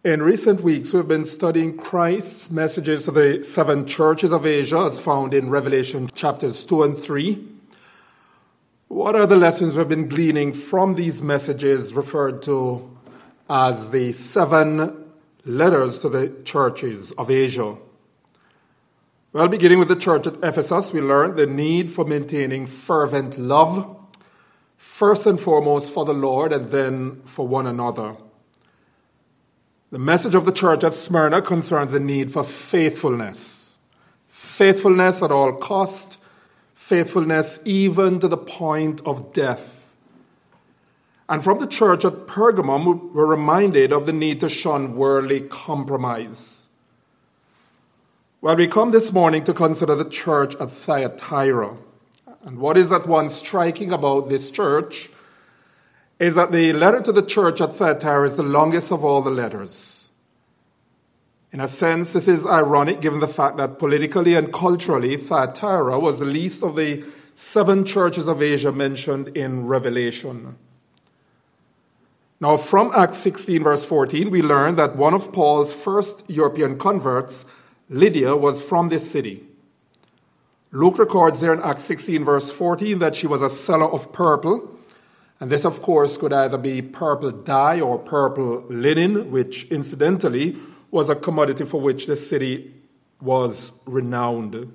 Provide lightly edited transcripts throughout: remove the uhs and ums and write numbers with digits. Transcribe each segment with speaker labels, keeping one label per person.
Speaker 1: In recent weeks, we've been studying Christ's messages to the seven churches of Asia, as found in Revelation chapters 2 and 3. What are the lessons we've been gleaning from these messages referred to as the seven letters to the churches of Asia? Well, beginning with the church at Ephesus, we learned the need for maintaining fervent love, first and foremost for the Lord and then for one another. The message of the church at Smyrna concerns the need for faithfulness. Faithfulness at all cost, faithfulness even to the point of death. And from the church at Pergamum, we're reminded of the need to shun worldly compromise. Well, we come this morning to consider the church at Thyatira. And what is at once striking about this church is that the letter to the church at Thyatira is the longest of all the letters. In a sense, this is ironic given the fact that politically and culturally, Thyatira was the least of the seven churches of Asia mentioned in Revelation. Now, from Acts 16, verse 14, we learn that one of Paul's first European converts, Lydia, was from this city. Luke records there in Acts 16, verse 14, that she was a seller of purple. And this, of course, could either be purple dye or purple linen, which incidentally was a commodity for which the city was renowned.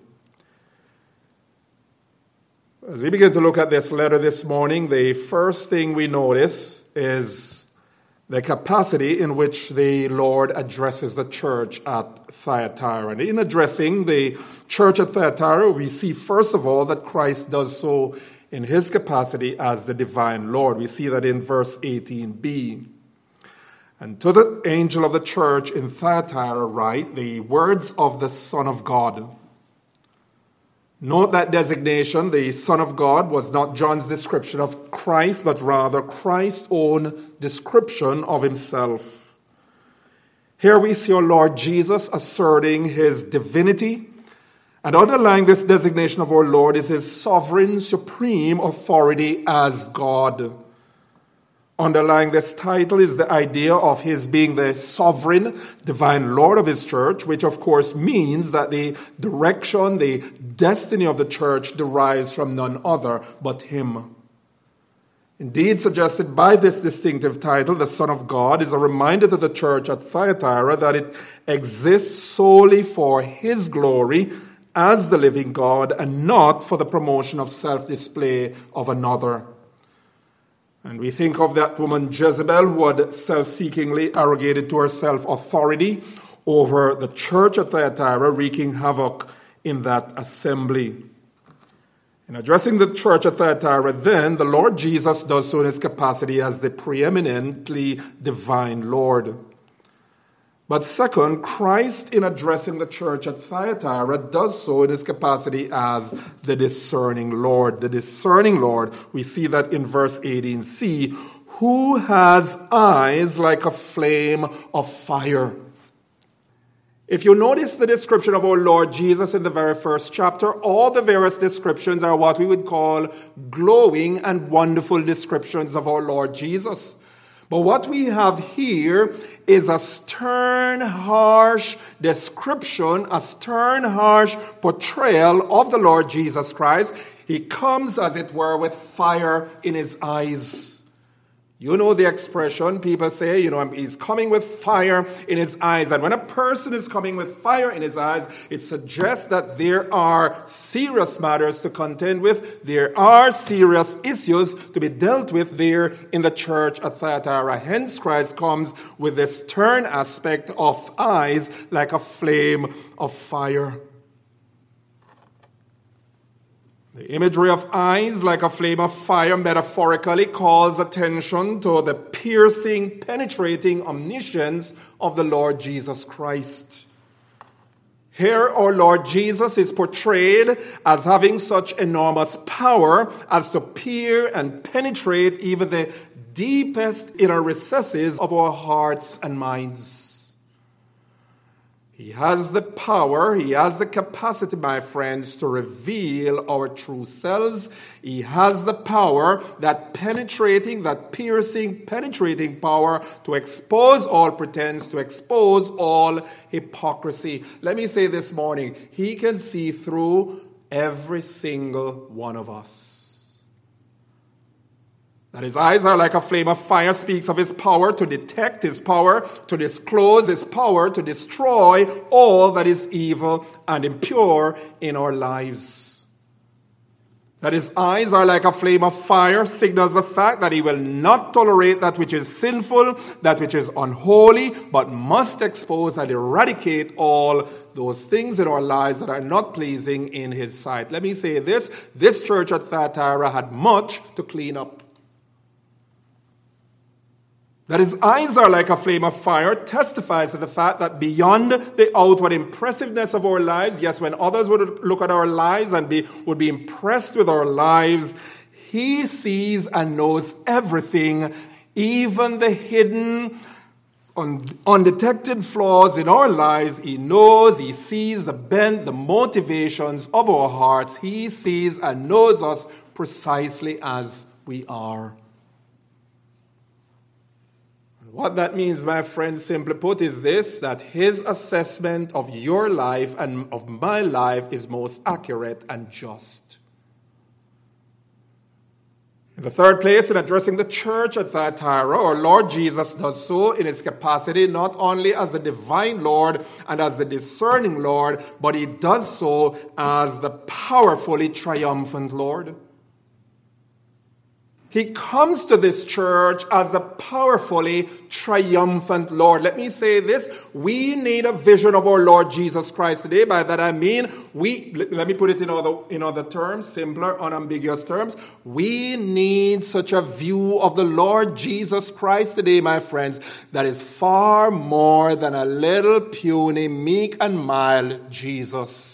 Speaker 1: As we begin to look at this letter this morning, the first thing we notice is the capacity in which the Lord addresses the church at Thyatira. And in addressing the church at Thyatira, we see, first of all, that Christ does so in his capacity as the divine Lord. We see that in verse 18b. And to the angel of the church in Thyatira write the words of the Son of God. Note that designation, the Son of God, was not John's description of Christ, but rather Christ's own description of himself. Here we see our Lord Jesus asserting his divinity, and underlying this designation of our Lord is his sovereign, supreme authority as God. Underlying this title is the idea of his being the sovereign, divine Lord of his church, which of course means that the direction, the destiny of the church derives from none other but him. Indeed, suggested by this distinctive title, the Son of God, is a reminder to the church at Thyatira that it exists solely for his glory as the living God and not for the promotion of self-display of another. And we think of that woman Jezebel who had self-seekingly arrogated to herself authority over the church at Thyatira, wreaking havoc in that assembly. In addressing the church at Thyatira, then, the Lord Jesus does so in his capacity as the preeminently divine Lord. But second, Christ, in addressing the church at Thyatira, does so in his capacity as the discerning Lord. The discerning Lord, we see that in verse 18c, who has eyes like a flame of fire. If you notice the description of our Lord Jesus in the very first chapter, all the various descriptions are what we would call glowing and wonderful descriptions of our Lord Jesus. But what we have here is a stern, harsh description, a stern, harsh portrayal of the Lord Jesus Christ. He comes, as it were, with fire in his eyes. You know the expression, people say, he's coming with fire in his eyes. And when a person is coming with fire in his eyes, it suggests that there are serious matters to contend with. There are serious issues to be dealt with there in the church at Thyatira. Hence, Christ comes with this stern aspect of eyes like a flame of fire. The imagery of eyes like a flame of fire metaphorically calls attention to the piercing, penetrating omniscience of the Lord Jesus Christ. Here our Lord Jesus is portrayed as having such enormous power as to peer and penetrate even the deepest inner recesses of our hearts and minds. He has the power, he has the capacity, my friends, to reveal our true selves. He has the power, that penetrating, that piercing, penetrating power to expose all pretense, to expose all hypocrisy. Let me say this morning, he can see through every single one of us. That his eyes are like a flame of fire speaks of his power to detect, his power to disclose, his power to destroy all that is evil and impure in our lives. That his eyes are like a flame of fire signals the fact that he will not tolerate that which is sinful, that which is unholy, but must expose and eradicate all those things in our lives that are not pleasing in his sight. Let me say this church at Thyatira had much to clean up. That his eyes are like a flame of fire testifies to the fact that beyond the outward impressiveness of our lives, yes, when others would look at our lives and would be impressed with our lives, he sees and knows everything, even the hidden, undetected flaws in our lives. He knows, he sees the bent, the motivations of our hearts. He sees and knows us precisely as we are. What that means, my friends, simply put, is this, that his assessment of your life and of my life is most accurate and just. In the third place, in addressing the church at Thyatira, our Lord Jesus does so in his capacity not only as the divine Lord and as the discerning Lord, but he does so as the powerfully triumphant Lord. He comes to this church as the powerfully triumphant Lord. Let me say this. We need a vision of our Lord Jesus Christ today. By that I mean, let me put it in other terms, simpler, unambiguous terms. We need such a view of the Lord Jesus Christ today, my friends, that is far more than a little puny, meek and mild Jesus.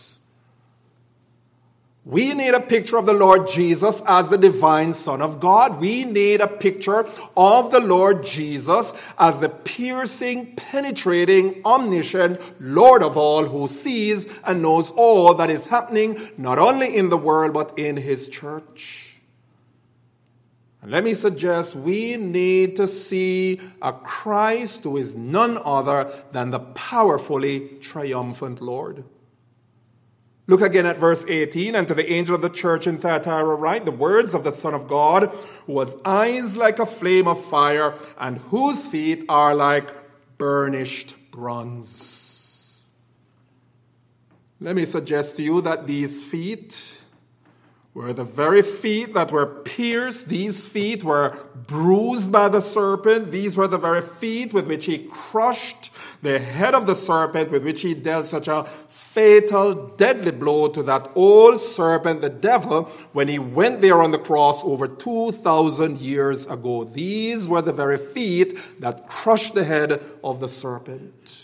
Speaker 1: We need a picture of the Lord Jesus as the divine Son of God. We need a picture of the Lord Jesus as the piercing, penetrating, omniscient Lord of all, who sees and knows all that is happening, not only in the world, but in his church. And let me suggest we need to see a Christ who is none other than the powerfully triumphant Lord. Look again at verse 18. And to the angel of the church in Thyatira write the words of the Son of God, who has eyes like a flame of fire, and whose feet are like burnished bronze. Let me suggest to you that these feet were the very feet that were pierced. These feet were bruised by the serpent. These were the very feet with which he crushed the head of the serpent, with which he dealt such a fatal, deadly blow to that old serpent, the devil, when he went there on the cross over 2,000 years ago. These were the very feet that crushed the head of the serpent.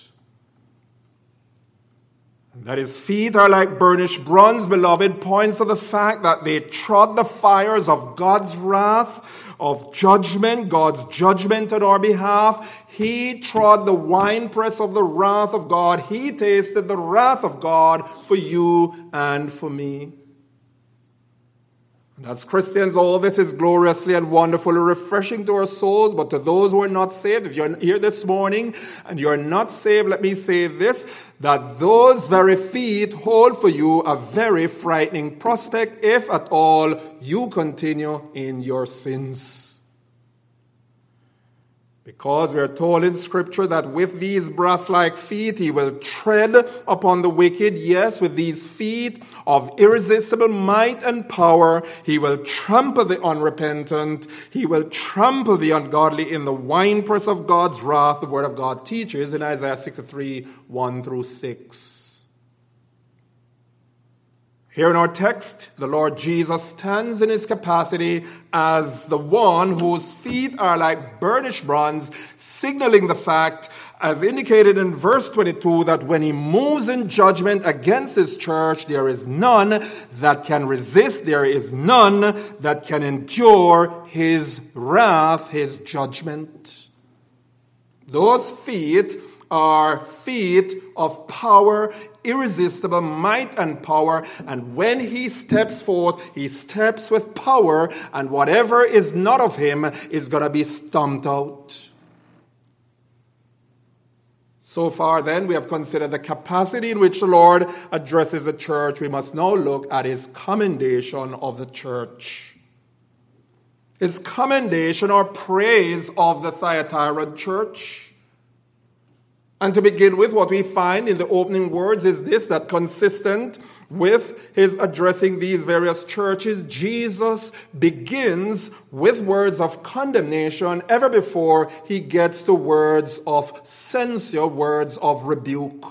Speaker 1: That his feet are like burnished bronze, beloved, points to the fact that they trod the fires of God's wrath, of judgment, God's judgment on our behalf. He trod the winepress of the wrath of God. He tasted the wrath of God for you and for me. And as Christians, all this is gloriously and wonderfully refreshing to our souls, but to those who are not saved, if you're here this morning and you're not saved, let me say this, that those very feet hold for you a very frightening prospect, if at all you continue in your sins. Because we are told in Scripture that with these brass-like feet he will tread upon the wicked. Yes, with these feet of irresistible might and power, he will trample the unrepentant. He will trample the ungodly in the winepress of God's wrath, the Word of God teaches in Isaiah 63, 1 through 6. Here in our text, the Lord Jesus stands in his capacity as the one whose feet are like burnished bronze, signaling the fact, as indicated in verse 22, that when he moves in judgment against his church, there is none that can resist, there is none that can endure his wrath, his judgment. Those feet are feet of power, irresistible might and power. And when he steps forth, he steps with power, and whatever is not of him is going to be stomped out. So far, then, we have considered the capacity in which the Lord addresses the church. We must now look at his commendation of the church. His commendation or praise of the Thyatiran church. And to begin with, what we find in the opening words is this, that consistent with his addressing these various churches, Jesus begins with words of condemnation ever before he gets to words of censure, words of rebuke.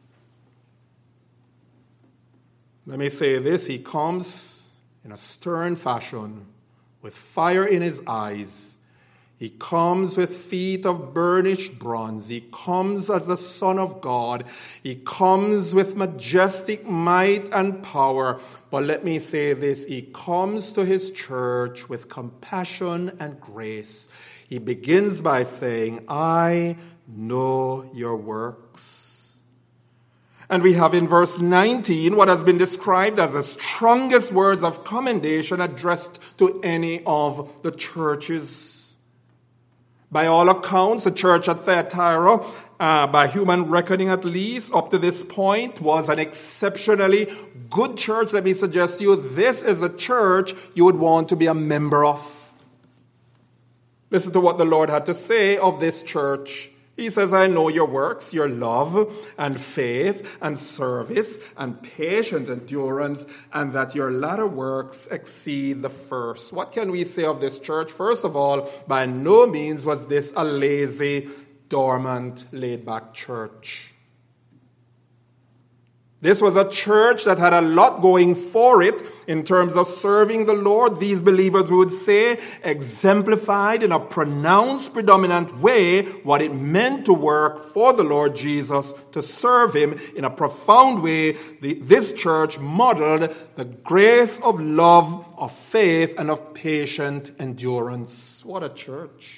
Speaker 1: Let me say this, he comes in a stern fashion with fire in his eyes. He comes with feet of burnished bronze. He comes as the Son of God. He comes with majestic might and power. But let me say this, he comes to his church with compassion and grace. He begins by saying, I know your works. And we have in verse 19 what has been described as the strongest words of commendation addressed to any of the churches. By all accounts, the church at Thyatira, by human reckoning at least, up to this point, was an exceptionally good church. Let me suggest to you, this is a church you would want to be a member of. Listen to what the Lord had to say of this church. He says, I know your works, your love and faith and service and patient endurance, and that your latter works exceed the first. What can we say of this church? First of all, by no means was this a lazy, dormant, laid-back church. This was a church that had a lot going for it in terms of serving the Lord. These believers, we would say, exemplified in a pronounced, predominant way what it meant to work for the Lord Jesus, to serve him in a profound way. This church modeled the grace of love, of faith, and of patient endurance. What a church.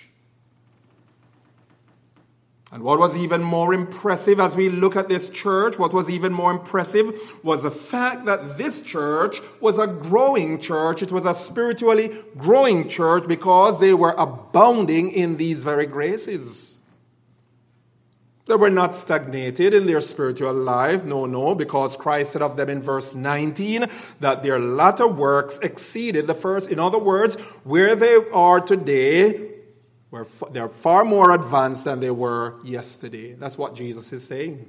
Speaker 1: And what was even more impressive as we look at this church, what was even more impressive was the fact that this church was a growing church. It was a spiritually growing church because they were abounding in these very graces. They were not stagnated in their spiritual life. No, because Christ said of them in verse 19 that their latter works exceeded the first. In other words, where they are today, they're far more advanced than they were yesterday. That's what Jesus is saying.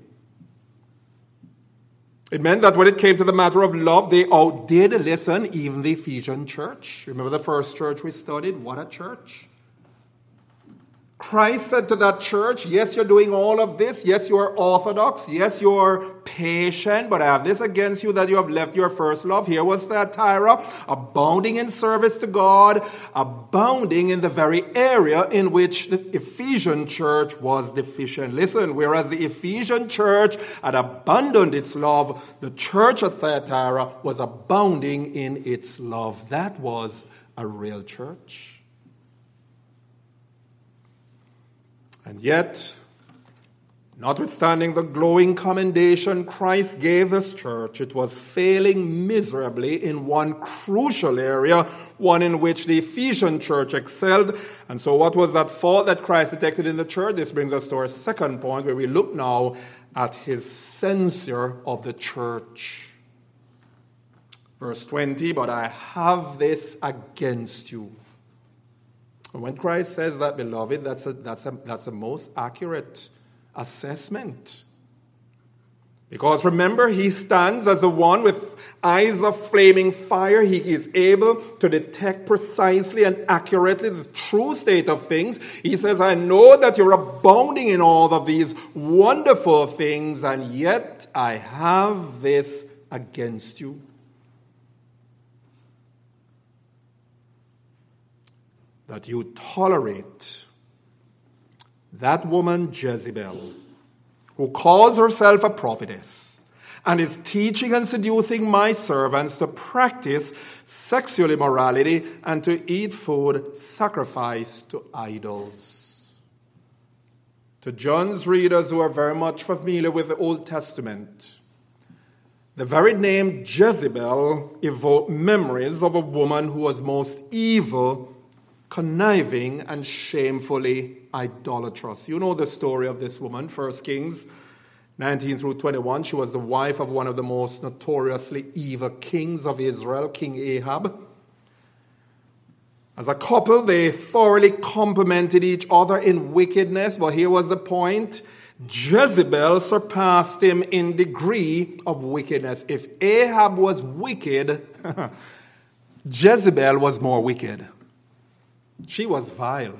Speaker 1: It meant that when it came to the matter of love, they outdid, listen, even the Ephesian church. Remember the first church we studied? What a church. Christ said to that church, yes, you're doing all of this. Yes, you are orthodox. Yes, you are patient. But I have this against you that you have left your first love. Here was Thyatira, abounding in service to God, abounding in the very area in which the Ephesian church was deficient. Listen, whereas the Ephesian church had abandoned its love, the church at Thyatira was abounding in its love. That was a real church. And yet, notwithstanding the glowing commendation Christ gave this church, it was failing miserably in one crucial area, one in which the Ephesian church excelled. And so what was that fault that Christ detected in the church? This brings us to our second point, where we look now at his censure of the church. Verse 20, but I have this against you. When Christ says that, beloved, that's a most accurate assessment. Because remember, he stands as the one with eyes of flaming fire. He is able to detect precisely and accurately the true state of things. He says, I know that you're abounding in all of these wonderful things, and yet I have this against you. That you tolerate that woman Jezebel, who calls herself a prophetess and is teaching and seducing my servants to practice sexual immorality and to eat food sacrificed to idols. To John's readers who are very much familiar with the Old Testament, the very name Jezebel evoked memories of a woman who was most evil, conniving, and shamefully idolatrous. You know the story of this woman, 1 Kings 19 through 21. She was the wife of one of the most notoriously evil kings of Israel, King Ahab. As a couple, they thoroughly complemented each other in wickedness, but here was the point. Jezebel surpassed him in degree of wickedness. If Ahab was wicked, Jezebel was more wicked. She was vile.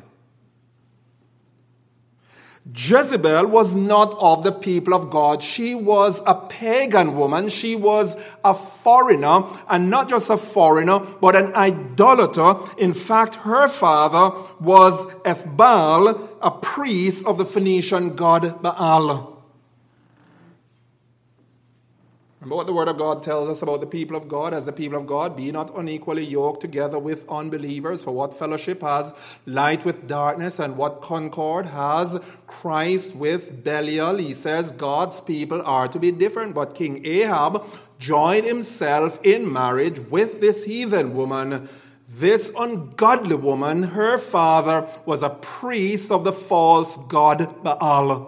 Speaker 1: Jezebel was not of the people of God. She was a pagan woman. She was a foreigner, and not just a foreigner, but an idolater. In fact, her father was Ethbaal, a priest of the Phoenician god Baal. Remember what the Word of God tells us about the people of God. As the people of God, be not unequally yoked together with unbelievers. For what fellowship has light with darkness, and what concord has Christ with Belial? He says God's people are to be different. But King Ahab joined himself in marriage with this heathen woman. This ungodly woman, her father was a priest of the false god Baal.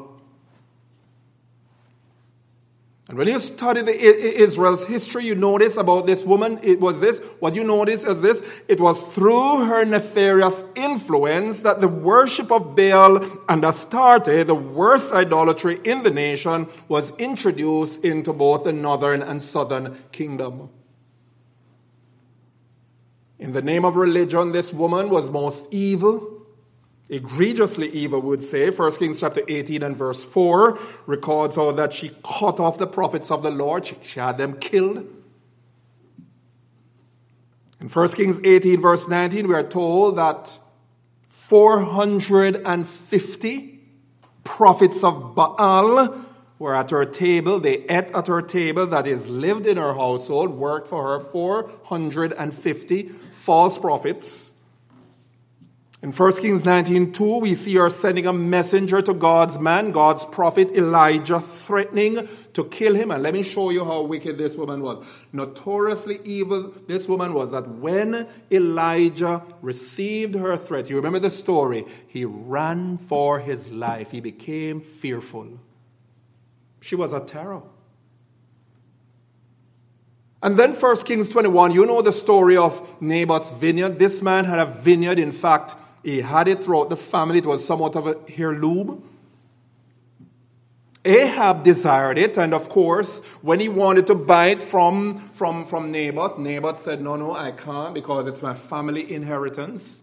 Speaker 1: And when you study Israel's history, you notice about this woman, it was this. What you notice is this. It was through her nefarious influence that the worship of Baal and Astarte, the worst idolatry in the nation, was introduced into both the northern and southern kingdom. In the name of religion, this woman was most evil, egregiously evil, we would say. 1 Kings chapter 18 and verse 4 records how that she cut off the prophets of the Lord. She had them killed. In 1 Kings 18 verse 19, we are told that 450 prophets of Baal were at her table. They ate at her table, that is, lived in her household, worked for her. 450 false prophets. In 1 Kings 19:2, we see her sending a messenger to God's man, God's prophet Elijah, threatening to kill him. And let me show you how wicked this woman was. Notoriously evil this woman was, that when Elijah received her threat, you remember the story, he ran for his life. He became fearful. She was a terror. And then 1 Kings 21, you know the story of Naboth's vineyard. This man had a vineyard. In fact, he had it throughout the family. It was somewhat of a heirloom. Ahab desired it, and of course, when he wanted to buy it from Naboth, Naboth said, no, I can't, because it's my family inheritance.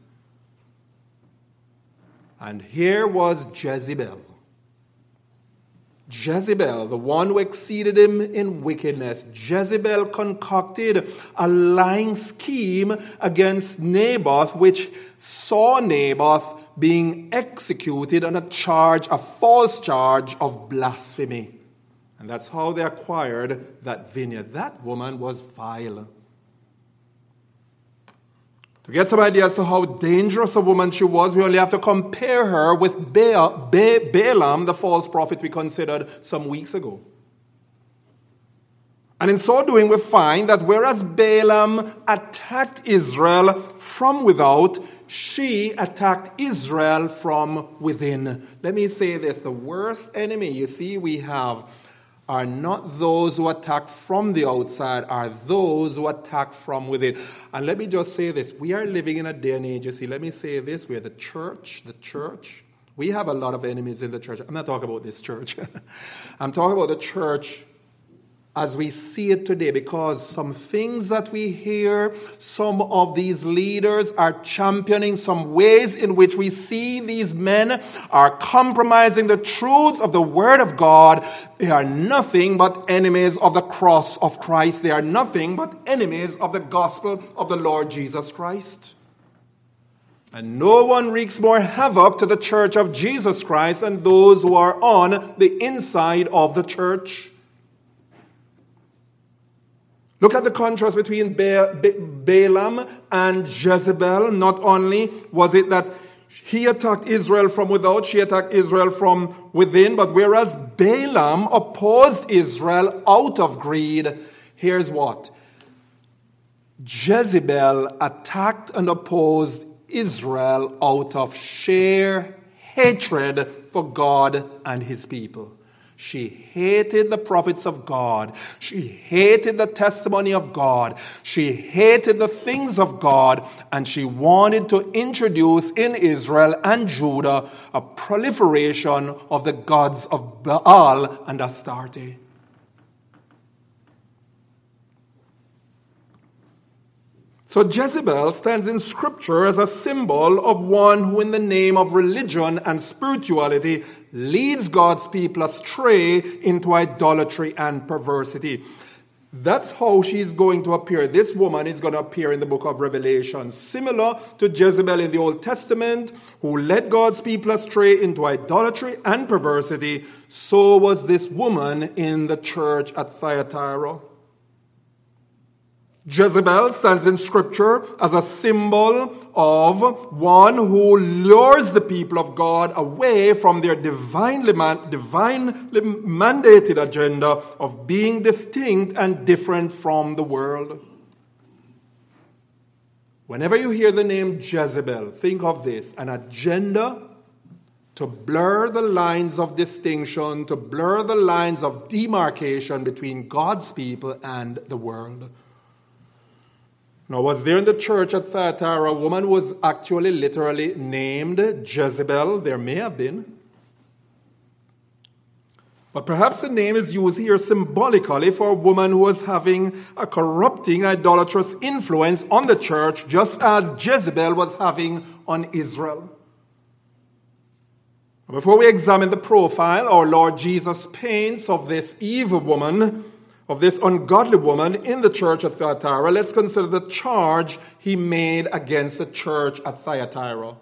Speaker 1: And here was Jezebel. Jezebel, the one who exceeded him in wickedness. Jezebel concocted a lying scheme against Naboth, which saw Naboth being executed on a false charge of blasphemy. And that's how they acquired that vineyard. That woman was vile. To get some idea as to how dangerous a woman she was, we only have to compare her with Balaam, the false prophet we considered some weeks ago. And in so doing, we find that whereas Balaam attacked Israel from without, she attacked Israel from within. Let me say this, the worst enemy you see we have are not those who attack from the outside, are those who attack from within. And let me just say this, we are living in a day and age, you see, let me say this, we're the church, we have a lot of enemies in the church. I'm not talking about this church. I'm talking about the church as we see it today, because some things that we hear, some of these leaders are championing, some ways in which we see these men are compromising the truths of the Word of God. They are nothing but enemies of the cross of Christ. They are nothing but enemies of the gospel of the Lord Jesus Christ. And no one wreaks more havoc to the church of Jesus Christ than those who are on the inside of the church. Look at the contrast between Balaam and Jezebel. Not only was it that He attacked Israel from without, she attacked Israel from within. But whereas Balaam opposed Israel out of greed, here's what? Jezebel attacked and opposed Israel out of sheer hatred for God and his people. She hated the prophets of God. She hated the testimony of God. She hated the things of God. And she wanted to introduce in Israel and Judah a proliferation of the gods of Baal and Astarte. So Jezebel stands in Scripture as a symbol of one who in the name of religion and spirituality leads God's people astray into idolatry and perversity. That's how she's going to appear. This woman is going to appear in the book of Revelation, similar to Jezebel in the Old Testament, who led God's people astray into idolatry and perversity. So was this woman in the church at Thyatira. Jezebel stands in Scripture as a symbol of one who lures the people of God away from their divinely mandated agenda of being distinct and different from the world. Whenever you hear the name Jezebel, think of this: an agenda to blur the lines of distinction, to blur the lines of demarcation between God's people and the world. Now, was there in the church at Thyatira a woman who was actually literally named Jezebel? There may have been. But perhaps the name is used here symbolically for a woman who was having a corrupting, idolatrous influence on the church, just as Jezebel was having on Israel. Before we examine the profile our Lord Jesus paints of this evil woman, of this ungodly woman in the church at Thyatira, let's consider the charge he made against the church at Thyatira.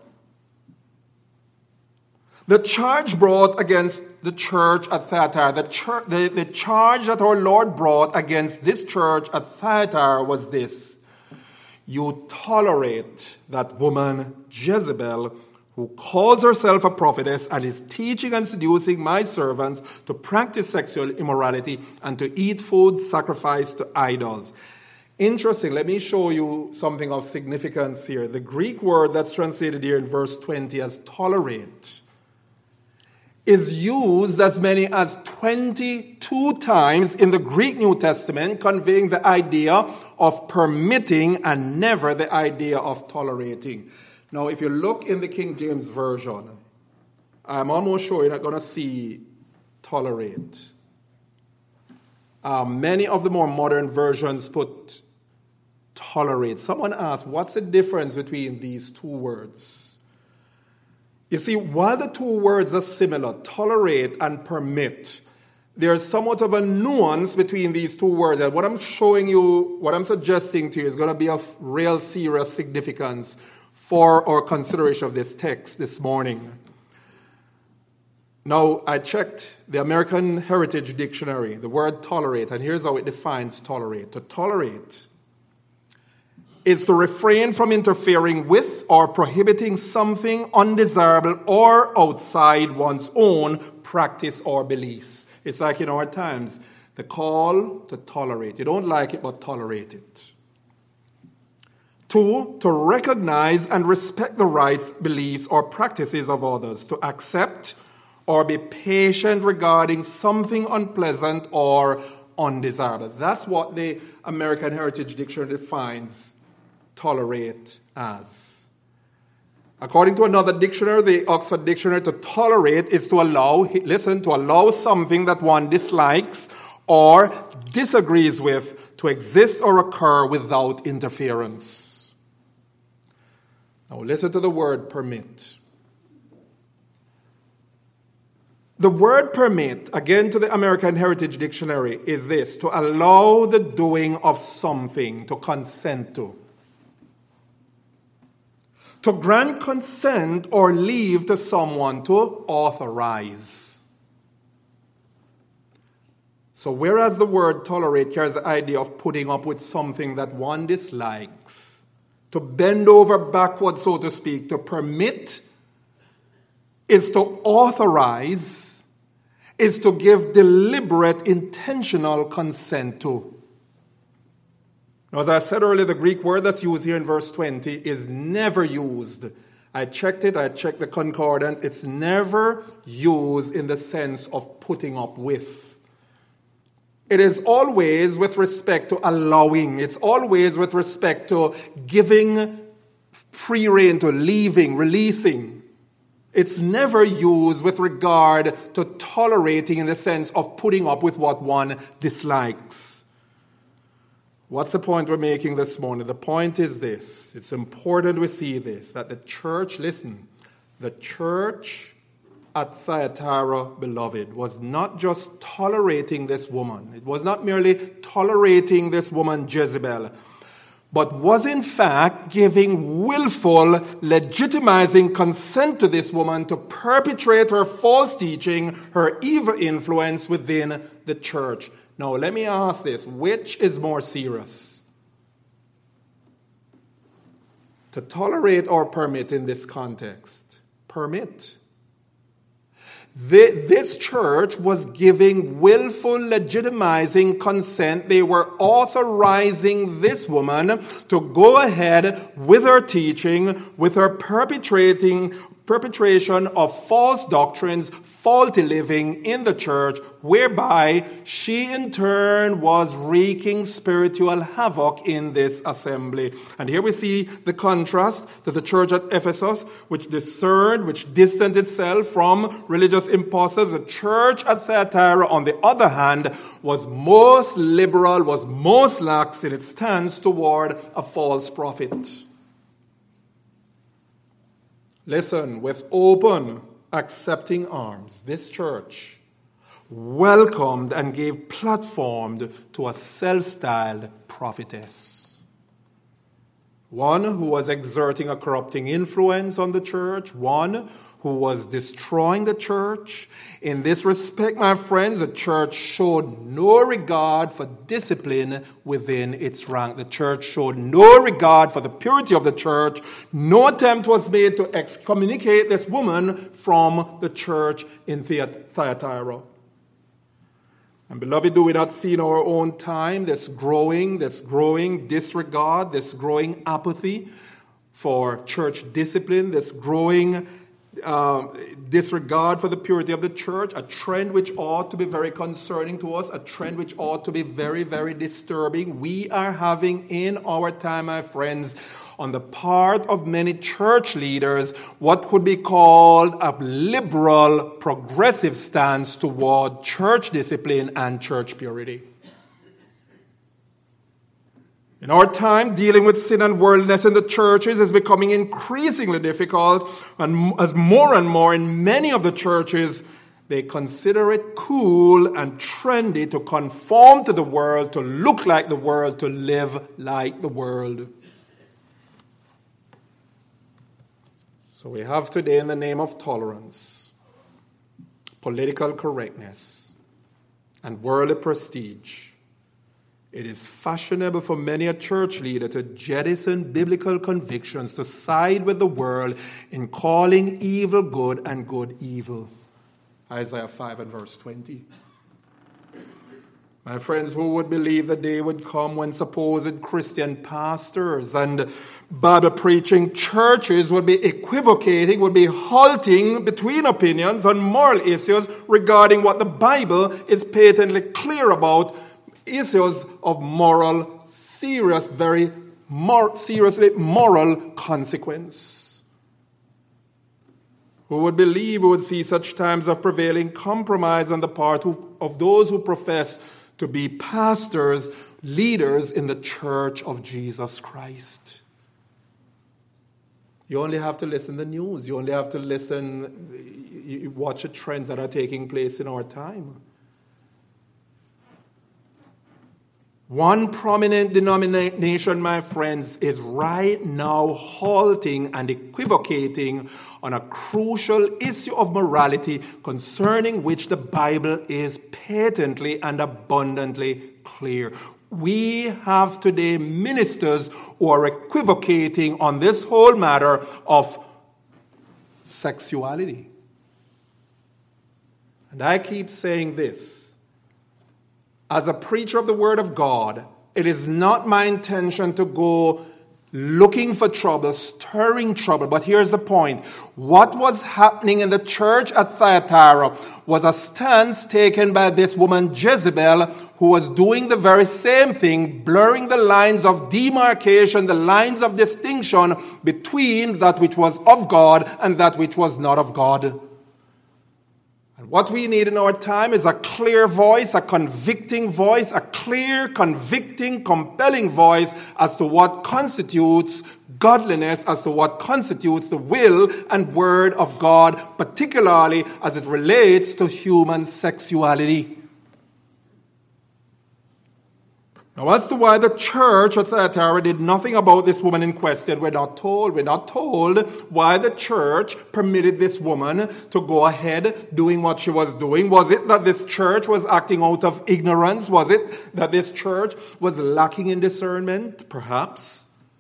Speaker 1: The charge brought against the church at Thyatira, the charge that our Lord brought against this church at Thyatira was this: you tolerate that woman Jezebel, who calls herself a prophetess and is teaching and seducing my servants to practice sexual immorality and to eat food sacrificed to idols. Interesting, let me show you something of significance here. The Greek word that's translated here in verse 20 as tolerate is used as many as 22 times in the Greek New Testament, conveying the idea of permitting and never the idea of tolerating. Now, if you look in the King James Version, I'm almost sure you're not going to see tolerate. Many of the more modern versions put tolerate. Someone asked, what's the difference between these two words? You see, while the two words are similar, tolerate and permit, there's somewhat of a nuance between these two words. And what I'm showing you, what I'm suggesting to you is going to be of real serious significance for our consideration of this text this morning. Now, I checked the American Heritage Dictionary, the word tolerate, and here's how it defines tolerate. To tolerate is to refrain from interfering with or prohibiting something undesirable or outside one's own practice or beliefs. It's like in our times, the call to tolerate. You don't like it, but tolerate it. 2, to recognize and respect the rights, beliefs, or practices of others. To accept or be patient regarding something unpleasant or undesirable. That's what the American Heritage Dictionary defines tolerate as. According to another dictionary, the Oxford Dictionary, to tolerate is to allow something that one dislikes or disagrees with to exist or occur without interference. Now listen to the word permit. The word permit, again to the American Heritage Dictionary, is this: to allow the doing of something, to consent to. To grant consent or leave to someone, to authorize. So whereas the word tolerate carries the idea of putting up with something that one dislikes, to bend over backwards, so to speak, to permit is to authorize, is to give deliberate, intentional consent to. Now, as I said earlier, the Greek word that's used here in verse 20 is never used. I checked the concordance. It's never used in the sense of putting up with. It is always with respect to allowing. It's always with respect to giving free rein, to leaving, releasing. It's never used with regard to tolerating in the sense of putting up with what one dislikes. What's the point we're making this morning? The point is this. It's important we see this, that the church, listen, the church at Thyatira, beloved, was not just tolerating this woman. It was not merely tolerating this woman, Jezebel, but was in fact giving willful, legitimizing consent to this woman to perpetrate her false teaching, her evil influence within the church. Now, let me ask this. Which is more serious? To tolerate or permit in this context? Permit. This church was giving willful, legitimizing consent. They were authorizing this woman to go ahead with her teaching, with her perpetration of false doctrines, faulty living in the church, whereby she in turn was wreaking spiritual havoc in this assembly. And here we see the contrast to the church at Ephesus, which discerned, which distanced itself from religious impostors. The church at Thyatira, on the other hand, was most liberal, was most lax in its stance toward a false prophet. Listen, with open, accepting arms, this church welcomed and gave platform to a self-styled prophetess. One who was exerting a corrupting influence on the church, one who was destroying the church. In this respect, my friends, the church showed no regard for discipline within its rank. The church showed no regard for the purity of the church. No attempt was made to excommunicate this woman from the church in Thyatira. And beloved, do we not see in our own time this growing disregard, this growing apathy for church discipline, this growing disregard for the purity of the church, a trend which ought to be very concerning to us, a trend which ought to be very, very disturbing. We are having in our time, my friends, on the part of many church leaders, what could be called a liberal, progressive stance toward church discipline and church purity. In our time, dealing with sin and worldliness in the churches is becoming increasingly difficult, and as more and more in many of the churches, they consider it cool and trendy to conform to the world, to look like the world, to live like the world. So we have today, in the name of tolerance, political correctness, and worldly prestige, it is fashionable for many a church leader to jettison biblical convictions, to side with the world in calling evil good and good evil. Isaiah 5 and verse 20. My friends, who would believe the day would come when supposed Christian pastors and Bible-preaching churches would be equivocating, would be halting between opinions on moral issues regarding what the Bible is patently clear about, issues of moral, seriously moral consequence. Who would believe we would see such times of prevailing compromise on the part of those who profess to be pastors, leaders in the church of Jesus Christ? You only have to listen to the news. You only have to listen, watch the trends that are taking place in our time. One prominent denomination, my friends, is right now halting and equivocating on a crucial issue of morality concerning which the Bible is patently and abundantly clear. We have today ministers who are equivocating on this whole matter of sexuality. And I keep saying this. As a preacher of the Word of God, it is not my intention to go looking for trouble, stirring trouble. But here's the point. What was happening in the church at Thyatira was a stance taken by this woman Jezebel, who was doing the very same thing, blurring the lines of demarcation, the lines of distinction between that which was of God and that which was not of God. And what we need in our time is a clear voice, a convicting voice, a clear, convicting, compelling voice as to what constitutes godliness, as to what constitutes the will and word of God, particularly as it relates to human sexuality. Now, as to why the church at Thyatira did nothing about this woman in question, we're not told. We're not told why the church permitted this woman to go ahead doing what she was doing. Was it that this church was acting out of ignorance? Was it that this church was lacking in discernment? Perhaps.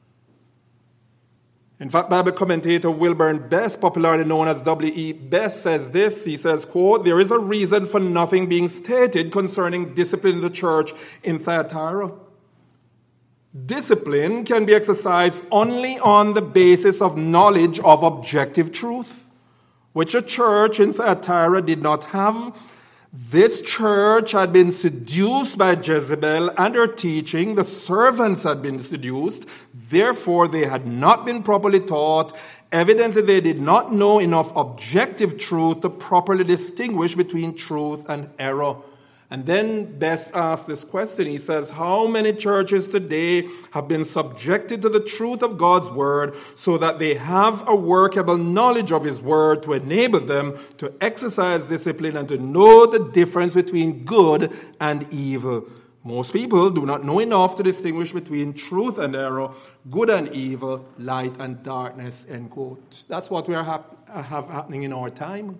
Speaker 1: In fact, Bible commentator Wilburn Best, popularly known as W.E. Best, says this. He says, quote, "There is a reason for nothing being stated concerning discipline in the church in Thyatira. Discipline can be exercised only on the basis of knowledge of objective truth, which a church in Thyatira did not have. This church had been seduced by Jezebel and her teaching. The servants had been seduced. Therefore, they had not been properly taught. Evidently, they did not know enough objective truth to properly distinguish between truth and error." And then Best asks this question. He says, how many churches today have been subjected to the truth of God's word so that they have a workable knowledge of his word to enable them to exercise discipline and to know the difference between good and evil? Most people do not know enough to distinguish between truth and error, good and evil, light and darkness, end quote. That's what we have happening in our time.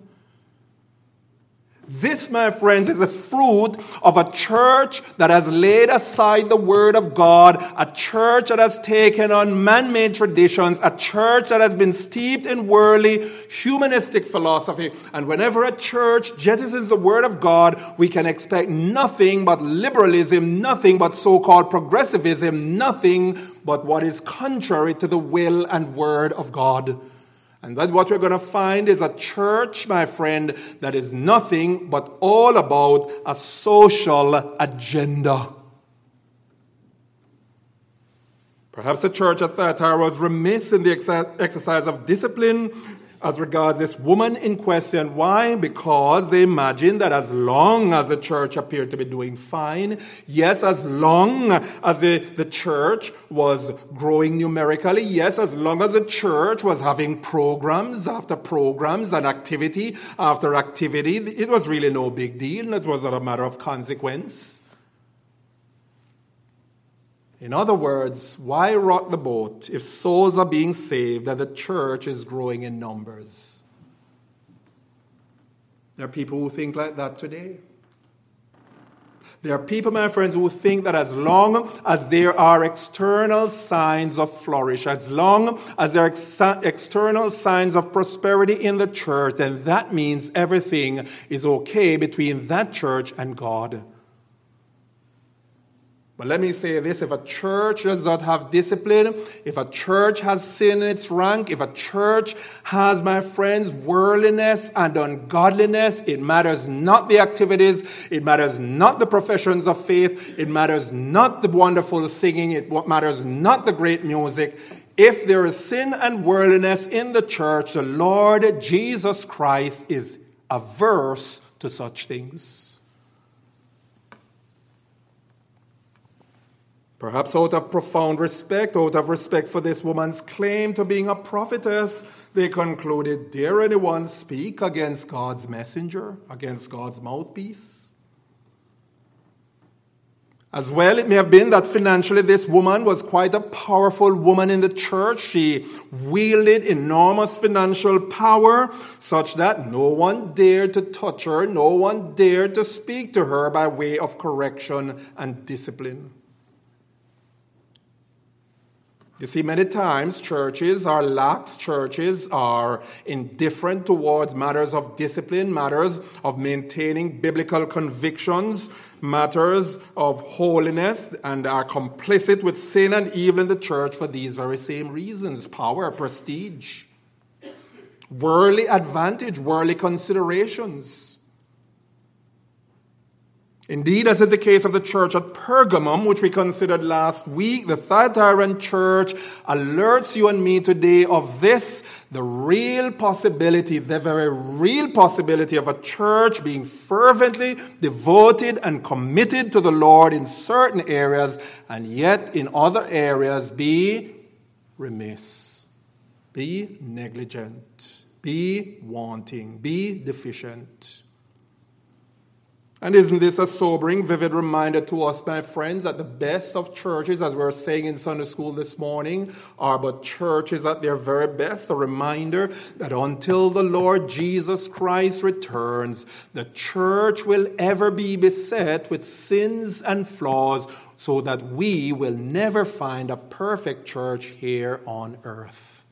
Speaker 1: This, my friends, is the fruit of a church that has laid aside the word of God, a church that has taken on man-made traditions, a church that has been steeped in worldly, humanistic philosophy. And whenever a church jettisons the word of God, we can expect nothing but liberalism, nothing but so-called progressivism, nothing but what is contrary to the will and word of God. And then what we're going to find is a church, my friend, that is nothing but all about a social agenda. Perhaps the church at Thyatira was remiss in the exercise of discipline as regards this woman in question. Why? Because they imagined that as long as the church appeared to be doing fine, yes, as long as the church was growing numerically, yes, as long as the church was having programs after programs and activity after activity, it was really no big deal. It was not a matter of consequence. In other words, why rock the boat if souls are being saved and the church is growing in numbers? There are people who think like that today. There are people, my friends, who think that as long as there are external signs of flourish, as long as there are external signs of prosperity in the church, then that means everything is okay between that church and God. But let me say this, if a church does not have discipline, if a church has sin in its rank, if a church has, my friends, worldliness and ungodliness, it matters not the activities, it matters not the professions of faith, it matters not the wonderful singing, it matters not the great music. If there is sin and worldliness in the church, the Lord Jesus Christ is averse to such things. Perhaps out of profound respect, out of respect for this woman's claim to being a prophetess, they concluded, dare anyone speak against God's messenger, against God's mouthpiece? As well, it may have been that financially this woman was quite a powerful woman in the church. She wielded enormous financial power such that no one dared to touch her, no one dared to speak to her by way of correction and discipline. You see, many times churches are lax, churches are indifferent towards matters of discipline, matters of maintaining biblical convictions, matters of holiness, and are complicit with sin and evil in the church for these very same reasons: power, prestige, worldly advantage, worldly considerations. Indeed, as in the case of the church at Pergamum, which we considered last week, the Thyatiran church alerts you and me today of this, the real possibility, the very real possibility of a church being fervently devoted and committed to the Lord in certain areas, and yet in other areas be remiss, be negligent, be wanting, be deficient. And isn't this a sobering, vivid reminder to us, my friends, that the best of churches, as we were saying in Sunday school this morning, are but churches at their very best? A reminder that until the Lord Jesus Christ returns, the church will ever be beset with sins and flaws, so that we will never find a perfect church here on earth.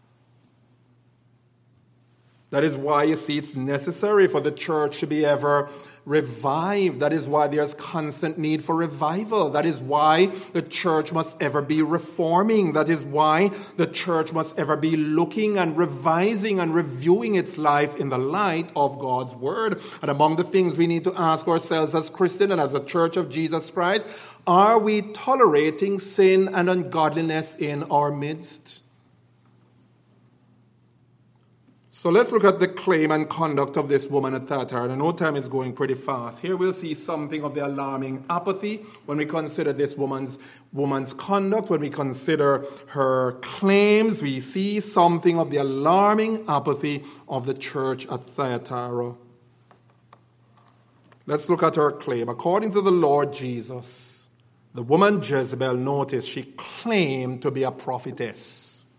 Speaker 1: That is why, you see, it's necessary for the church to be ever revived. That is why there's constant need for revival. That is why the church must ever be reforming. That is why the church must ever be looking and revising and reviewing its life in the light of God's word. And among the things we need to ask ourselves as Christians and as a church of Jesus Christ, are we tolerating sin and ungodliness in our midst? So let's look at the claim and conduct of this woman at Thyatira. I know time is going pretty fast. Here we'll see something of the alarming apathy when we consider this woman's conduct. When we consider her claims, we see something of the alarming apathy of the church at Thyatira. Let's look at her claim. According to the Lord Jesus, the woman Jezebel, notice, she claimed to be a prophetess.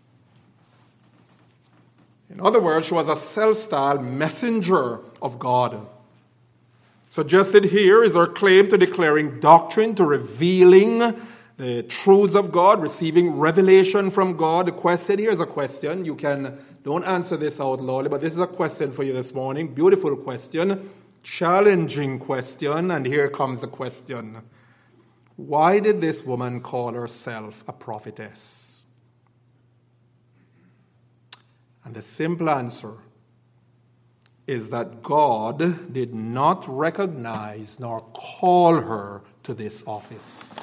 Speaker 1: In other words, she was a self-styled messenger of God. Suggested here is her claim to declaring doctrine, to revealing the truths of God, receiving revelation from God. The question here is a question. Don't answer this out loud, but this is a question for you this morning. Beautiful question, challenging question, and here comes the question. Why did this woman call herself a prophetess? And the simple answer is that God did not recognize nor call her to this office.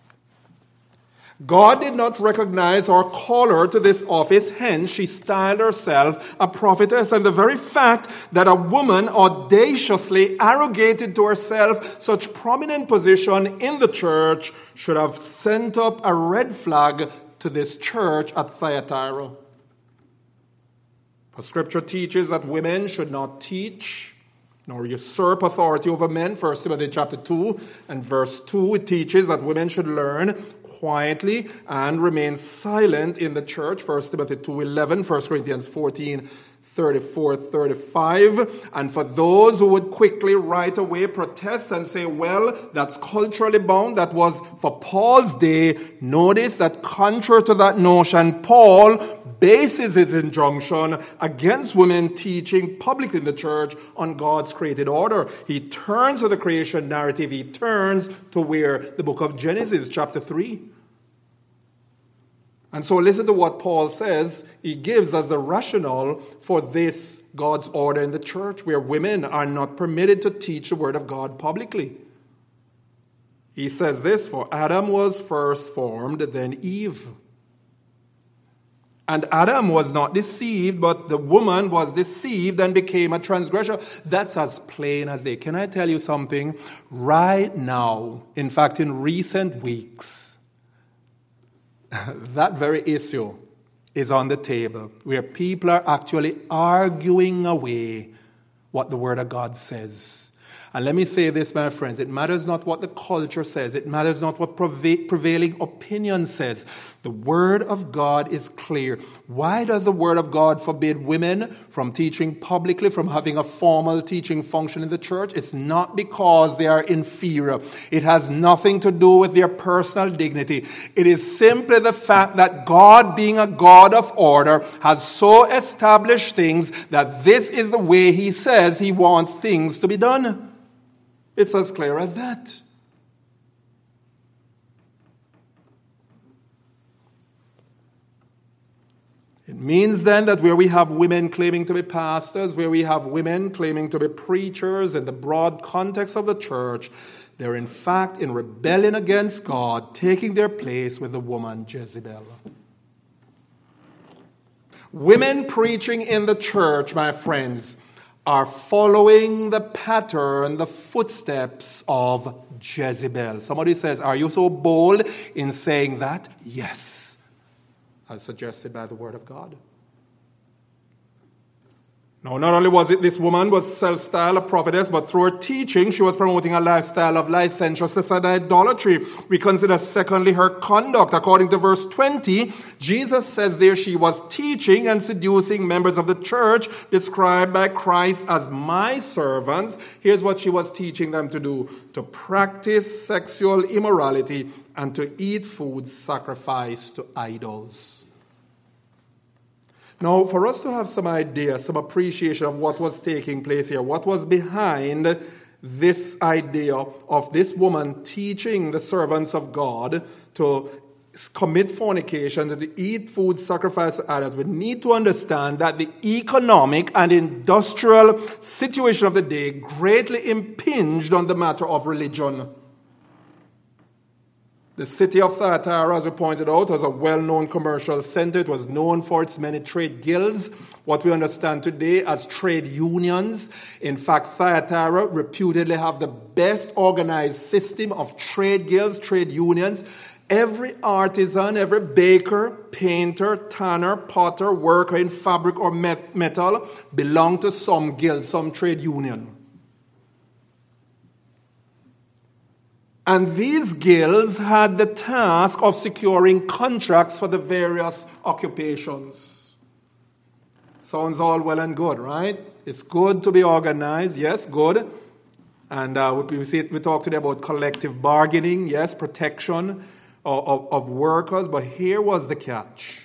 Speaker 1: God did not recognize or call her to this office, hence she styled herself a prophetess. And the very fact that a woman audaciously arrogated to herself such prominent position in the church should have sent up a red flag to this church at Thyatira. For Scripture teaches that women should not teach nor usurp authority over men. 1 Timothy chapter 2 and verse 2, it teaches that women should learn quietly and remain silent in the church. 1 Timothy 2:11, 1 Corinthians 14:34-35. And for those who would quickly right away protest and say, well, that's culturally bound, that was for Paul's day, notice that contrary to that notion, Paul bases his injunction against women teaching publicly in the church on God's created order. He turns to the creation narrative. He turns to where? The book of Genesis, chapter 3. And so listen to what Paul says. He gives us the rationale for this God's order in the church, where women are not permitted to teach the word of God publicly. He says this, for Adam was first formed, then Eve. And Adam was not deceived, but the woman was deceived and became a transgressor. That's as plain as day. Can I tell you something? Right now, in fact, in recent weeks, that very issue is on the table, where people are actually arguing away what the Word of God says. And let me say this, my friends, it matters not what the culture says. It matters not what prevailing opinion says. The Word of God is clear. Why does the Word of God forbid women from teaching publicly, from having a formal teaching function in the church? It's not because they are inferior. It has nothing to do with their personal dignity. It is simply the fact that God, being a God of order, has so established things that this is the way He says He wants things to be done. It's as clear as that. It means then that where we have women claiming to be pastors, where we have women claiming to be preachers in the broad context of the church, they're in fact in rebellion against God, taking their place with the woman Jezebel. Women preaching in the church, my friends, are following the pattern, the footsteps of Jezebel. Somebody says, are you so bold in saying that? Yes, as suggested by the Word of God. Now, not only was it this woman was self-styled a prophetess, but through her teaching, she was promoting a lifestyle of licentiousness and idolatry. We consider, secondly, her conduct. According to verse 20, Jesus says there she was teaching and seducing members of the church, described by Christ as my servants. Here's what she was teaching them to do: to practice sexual immorality and to eat food sacrificed to idols. Now, for us to have some idea, some appreciation of what was taking place here, what was behind this idea of this woman teaching the servants of God to commit fornication, to eat food sacrificed to idols, we need to understand that the economic and industrial situation of the day greatly impinged on the matter of religion. The city of Thyatira, as we pointed out, was a well-known commercial center. It was known for its many trade guilds, what we understand today as trade unions. In fact, Thyatira reputedly have the best organized system of trade guilds, trade unions. Every artisan, every baker, painter, tanner, potter, worker in fabric or metal belonged to some guild, some trade union. And these guilds had the task of securing contracts for the various occupations. Sounds all well and good, right? It's good to be organized. Yes, good. And we talk today about collective bargaining. Yes, protection of workers. But here was the catch.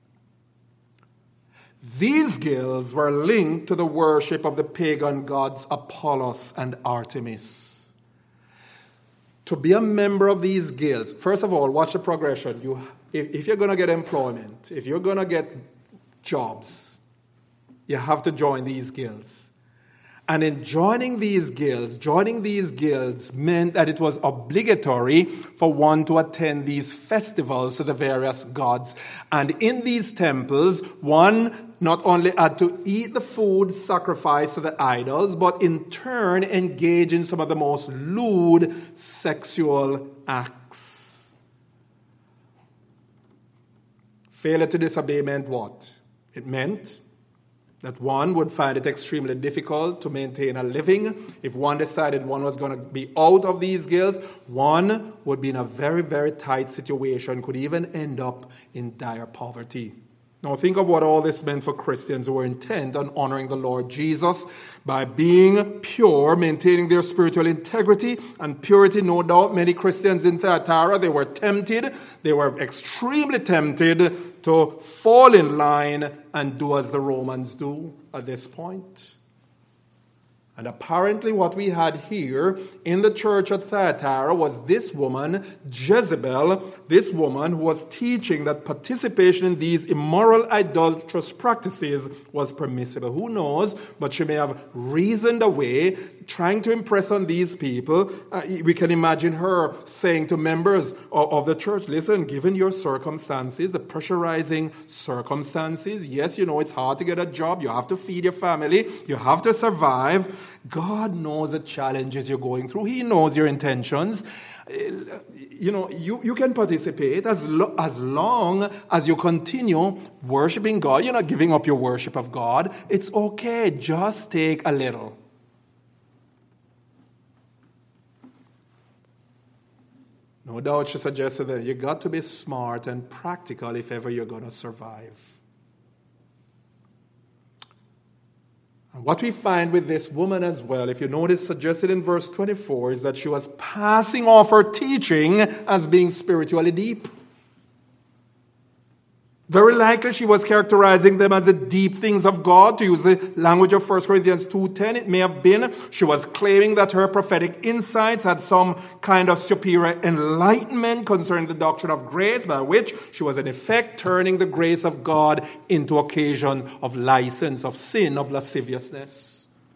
Speaker 1: These guilds were linked to the worship of the pagan gods Apollos and Artemis. To be a member of these guilds, first of all, watch the progression. If you're going to get employment, if you're going to get jobs, you have to join these guilds. And in joining these guilds meant that it was obligatory for one to attend these festivals to the various gods. And in these temples, one not only had to eat the food sacrificed to the idols, but in turn engage in some of the most lewd sexual acts. Failure to disobey meant what? It meant that one would find it extremely difficult to maintain a living. If one decided one was going to be out of these guilds, one would be in a very, very tight situation, could even end up in dire poverty. Now think of what all this meant for Christians who were intent on honoring the Lord Jesus by being pure, maintaining their spiritual integrity and purity. No doubt many Christians in Thyatira, they were tempted, they were extremely tempted to fall in line and do as the Romans do at this point. And apparently what we had here in the church at Thyatira was this woman, Jezebel, this woman who was teaching that participation in these immoral, idolatrous practices was permissible. Who knows? But she may have reasoned away, trying to impress on these people. We can imagine her saying to members of the church, listen, given your circumstances, the pressurizing circumstances, yes, you know, it's hard to get a job. You have to feed your family. You have to survive. God knows the challenges you're going through. He knows your intentions. You know, you can participate as long as you continue worshiping God. You're not giving up your worship of God. It's okay. Just take a little. No doubt she suggested that you got to be smart and practical if ever you're going to survive. And what we find with this woman as well, if you notice suggested in verse 24, is that she was passing off her teaching as being spiritually deep. Very likely she was characterizing them as the deep things of God. To use the language of 1 Corinthians 2:10, it may have been she was claiming that her prophetic insights had some kind of superior enlightenment concerning the doctrine of grace, by which she was in effect turning the grace of God into occasion of license, of sin, of lasciviousness.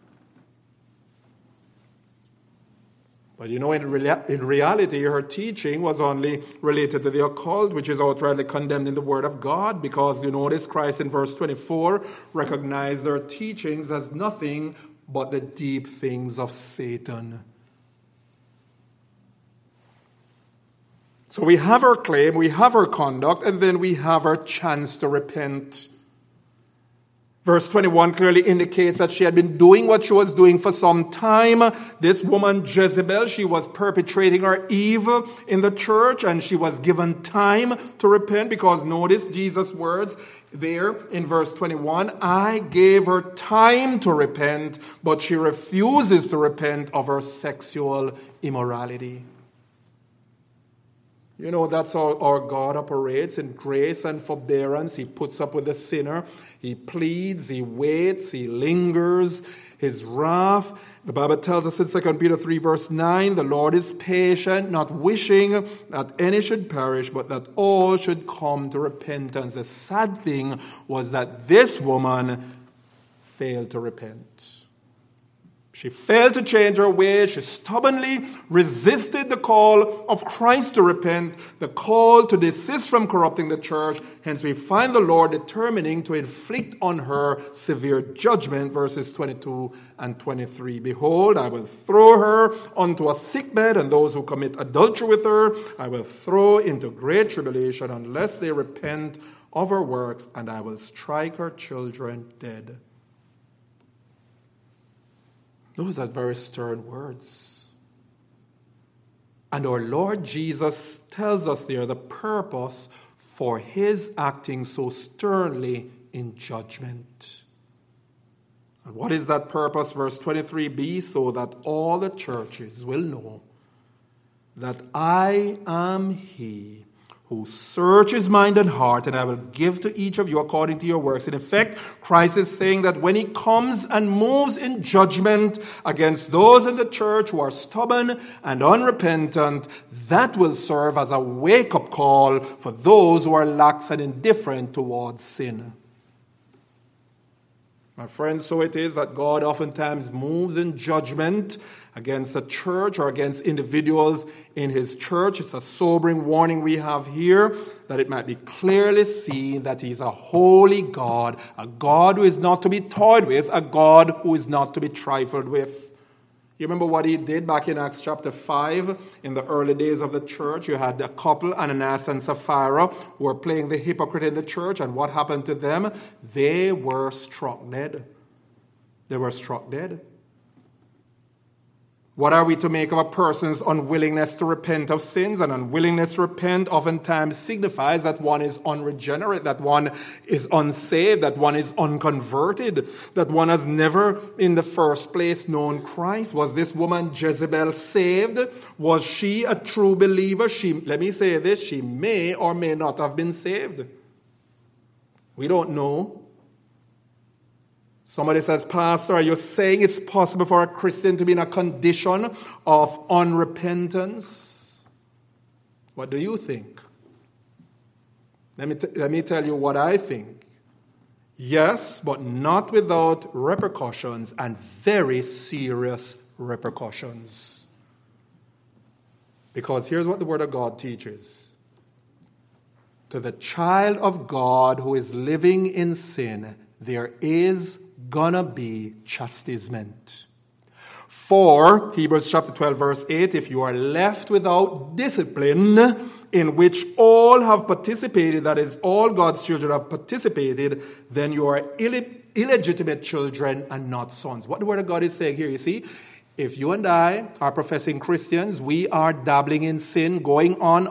Speaker 1: But in reality, her teaching was only related to the occult, which is outrightly condemned in the Word of God, because you notice Christ in verse 24 recognized their teachings as nothing but the deep things of Satan. So we have her claim, we have her conduct, and then we have her chance to repent. Verse 21 clearly indicates that she had been doing what she was doing for some time. This woman, Jezebel, she was perpetrating her evil in the church, and she was given time to repent, because notice Jesus' words there in verse 21, I gave her time to repent, but she refuses to repent of her sexual immorality. You know, that's how our God operates, in grace and forbearance. He puts up with the sinner. He pleads, he waits, he lingers. His wrath, the Bible tells us in 2 Peter 3 verse 9, the Lord is patient, not wishing that any should perish, but that all should come to repentance. The sad thing was that this woman failed to repent. She failed to change her ways. She stubbornly resisted the call of Christ to repent, the call to desist from corrupting the church. Hence we find the Lord determining to inflict on her severe judgment, verses 22 and 23. Behold, I will throw her onto a sickbed, and those who commit adultery with her I will throw into great tribulation, unless they repent of her works, and I will strike her children dead. Those are very stern words. And our Lord Jesus tells us there the purpose for his acting so sternly in judgment. And what is that purpose? Verse 23b, so that all the churches will know that I am he who searches mind and heart, and I will give to each of you according to your works. In effect, Christ is saying that when he comes and moves in judgment against those in the church who are stubborn and unrepentant, that will serve as a wake-up call for those who are lax and indifferent towards sin. My friends, so it is that God oftentimes moves in judgment against the church or against individuals in his church. It's a sobering warning we have here, that it might be clearly seen that he's a holy God, a God who is not to be toyed with, a God who is not to be trifled with. You remember what he did back in Acts chapter 5? In the early days of the church, you had a couple, Ananias and Sapphira, who were playing the hypocrite in the church. And what happened to them? They were struck dead. They were struck dead. What are we to make of a person's unwillingness to repent of sins? And unwillingness to repent oftentimes signifies that one is unregenerate, that one is unsaved, that one is unconverted, that one has never in the first place known Christ. Was this woman Jezebel saved? Was she a true believer? Let me say this, she may or may not have been saved. We don't know. Somebody says, Pastor, are you saying it's possible for a Christian to be in a condition of unrepentance? What do you think? Let me tell you what I think. Yes, but not without repercussions, and very serious repercussions. Because here's what the Word of God teaches. To the child of God who is living in sin, there is gonna be chastisement. For, Hebrews chapter 12 verse 8, if you are left without discipline in which all have participated, that is, all God's children have participated, then you are illegitimate children and not sons. What the Word of God is saying here, you see, If you and I are professing Christians, we are dabbling in sin, going on,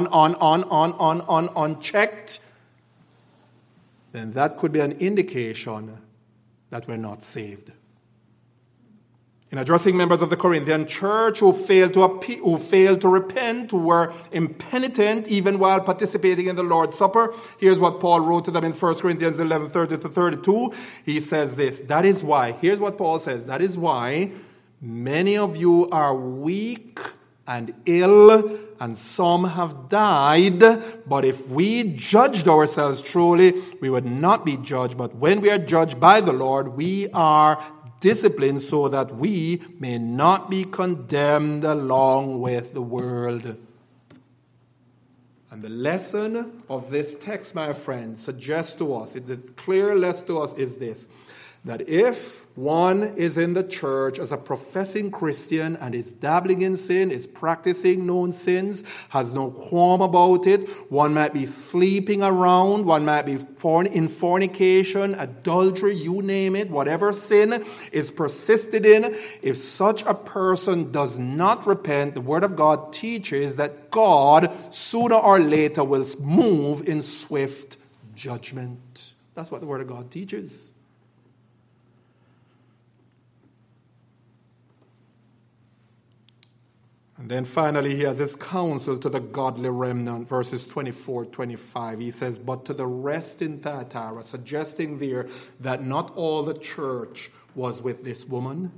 Speaker 1: unchecked, then that could be an indication that we're not saved. In addressing members of the Corinthian church who failed to repent, who were impenitent even while participating in the Lord's Supper, here's what Paul wrote to them in 1 Corinthians 11:30-32. He says this, that is why, here's what Paul says, that is why many of you are weak and ill, and some have died. But if we judged ourselves truly, we would not be judged. But when we are judged by the Lord, we are disciplined so that we may not be condemned along with the world. And the lesson of this text, my friends, suggests to us, the clear lesson to us is this, that if one is in the church as a professing Christian and is dabbling in sin, is practicing known sins, has no qualm about it, one might be sleeping around, one might be in fornication, adultery, you name it, whatever sin is persisted in, if such a person does not repent, the Word of God teaches that God, sooner or later, will move in swift judgment. That's what the Word of God teaches. And then finally, he has his counsel to the godly remnant, verses 24-25. He says, but to the rest in Thyatira, suggesting there that not all the church was with this woman.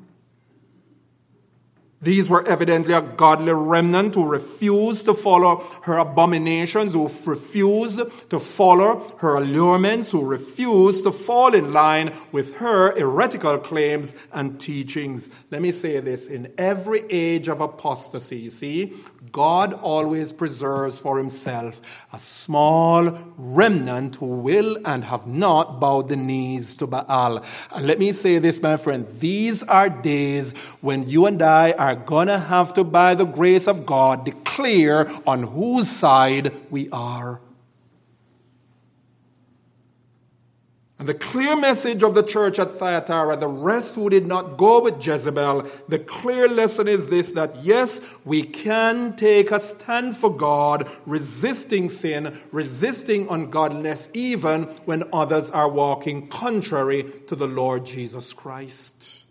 Speaker 1: These were evidently a godly remnant who refused to follow her abominations, who refused to follow her allurements, who refused to fall in line with her heretical claims and teachings. Let me say this, in every age of apostasy, you see, God always preserves for himself a small remnant who will and have not bowed the knees to Baal. And let me say this, my friend, these are days when you and I are going to have to, by the grace of God, declare on whose side we are. And the clear message of the church at Thyatira, the rest who did not go with Jezebel, the clear lesson is this, that yes, we can take a stand for God, resisting sin, resisting ungodliness, even when others are walking contrary to the Lord Jesus Christ.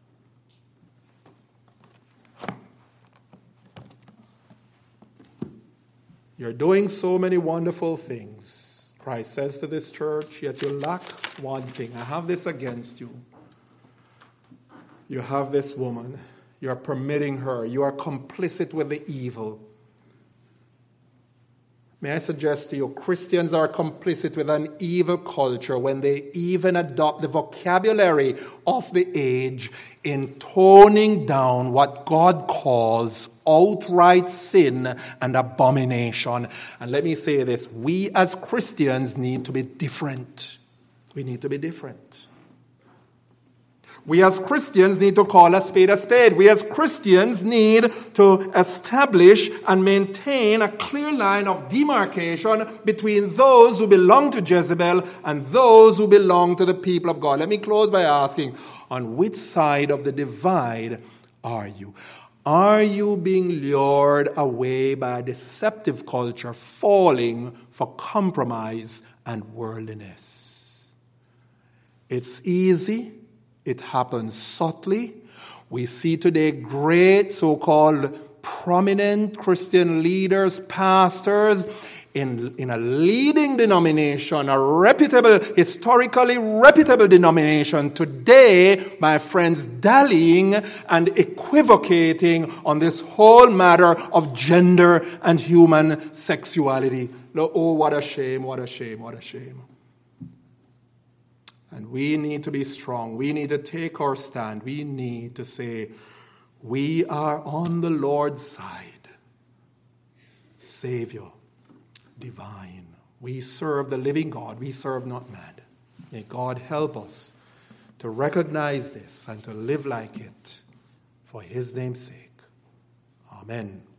Speaker 1: You're doing so many wonderful things. Christ says to this church, yet you lack one thing. I have this against you. You have this woman. You are permitting her. You are complicit with the evil. May I suggest to you, Christians are complicit with an evil culture when they even adopt the vocabulary of the age in toning down what God calls outright sin and abomination. And let me say this, we as Christians need to be different. We need to be different. We as Christians need to call a spade a spade. We as Christians need to establish and maintain a clear line of demarcation between those who belong to Jezebel and those who belong to the people of God. Let me close by asking, on which side of the divide are you? Are you being lured away by a deceptive culture, falling for compromise and worldliness? It's easy. It happens subtly. We see today great so-called prominent Christian leaders, pastors, in a leading denomination, a reputable, historically reputable denomination, today, my friends, dallying and equivocating on this whole matter of gender and human sexuality. Oh, what a shame, what a shame, what a shame. And we need to be strong. We need to take our stand. We need to say, we are on the Lord's side. Savior, divine. We serve the living God. We serve not man. May God help us to recognize this and to live like it for his name's sake. Amen.